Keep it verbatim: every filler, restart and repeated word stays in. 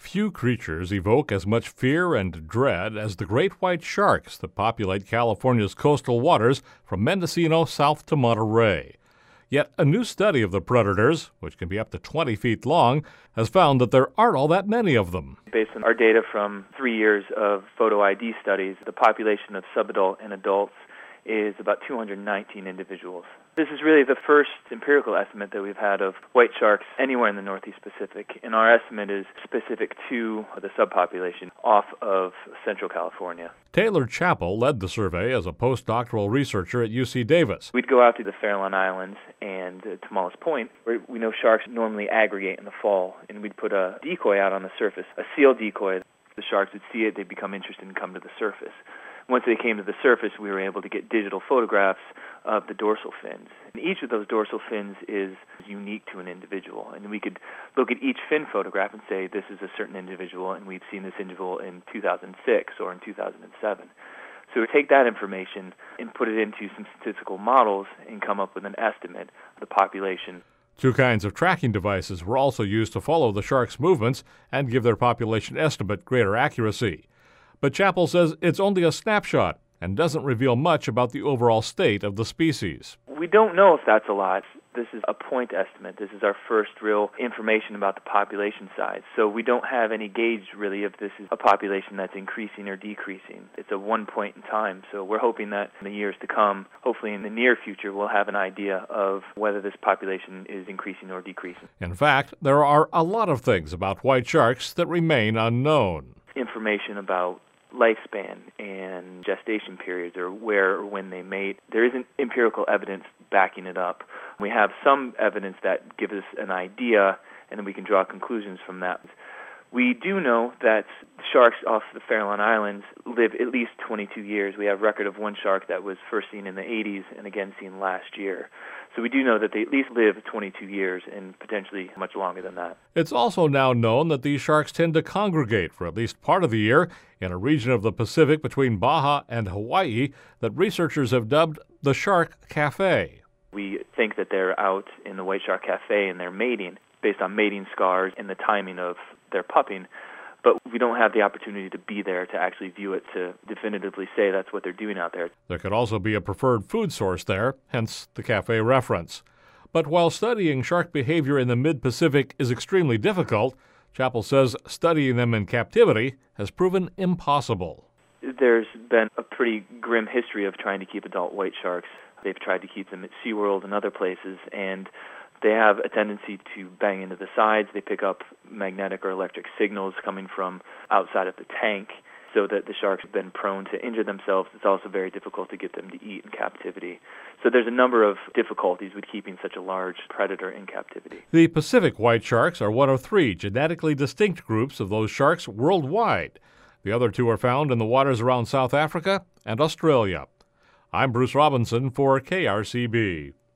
Few creatures evoke as much fear and dread as the great white sharks that populate California's coastal waters from Mendocino south to Monterey. Yet a new study of the predators, which can be up to twenty feet long, has found that there aren't all that many of them. Based on our data from three years of photo I D studies, the population of subadult and adults is about two hundred nineteen individuals. This is really the first empirical estimate that we've had of white sharks anywhere in the Northeast Pacific, and our estimate is specific to the subpopulation off of Central California. Taylor Chappell led the survey as a postdoctoral researcher at U C Davis. We'd go out to the Farallon Islands and uh, Tomales Point, where we know sharks normally aggregate in the fall, and we'd put a decoy out on the surface, a seal decoy. The sharks would see it, they'd become interested and come to the surface. Once they came to the surface, we were able to get digital photographs of the dorsal fins. And each of those dorsal fins is unique to an individual. And we could look at each fin photograph and say, this is a certain individual, and we've seen this individual in two thousand six or in two thousand seven. So we take that information and put it into some statistical models and come up with an estimate of the population. Two kinds of tracking devices were also used to follow the sharks' movements and give their population estimate greater accuracy. But Chappell says it's only a snapshot and doesn't reveal much about the overall state of the species. We don't know if that's a lot. This is a point estimate. This is our first real information about the population size. So we don't have any gauge, really, if this is a population that's increasing or decreasing. It's a one point in time. So we're hoping that in the years to come, hopefully in the near future, we'll have an idea of whether this population is increasing or decreasing. In fact, there are a lot of things about white sharks that remain unknown. Information about lifespan and gestation periods, or where or when they mate. There isn't empirical evidence backing it up. We have some evidence that gives us an idea, and then we can draw conclusions from that. We do know that sharks off the Farallon Islands live at least twenty-two years. We have record of one shark that was first seen in the eighties and again seen last year. So we do know that they at least live twenty-two years and potentially much longer than that. It's also now known that these sharks tend to congregate for at least part of the year in a region of the Pacific between Baja and Hawaii that researchers have dubbed the Shark Cafe. We think that they're out in the White Shark Cafe and they're mating based on mating scars and the timing of their pupping, but we don't have the opportunity to be there to actually view it to definitively say that's what they're doing out there. There could also be a preferred food source there, hence the cafe reference. But while studying shark behavior in the mid-Pacific is extremely difficult, Chappell says studying them in captivity has proven impossible. There's been a pretty grim history of trying to keep adult white sharks. They've tried to keep them at SeaWorld and other places, and they have a tendency to bang into the sides. They pick up magnetic or electric signals coming from outside of the tank, so that the sharks have been prone to injure themselves. It's also very difficult to get them to eat in captivity. So there's a number of difficulties with keeping such a large predator in captivity. The Pacific white sharks are one of three genetically distinct groups of those sharks worldwide. The other two are found in the waters around South Africa and Australia. I'm Bruce Robinson for K R C B.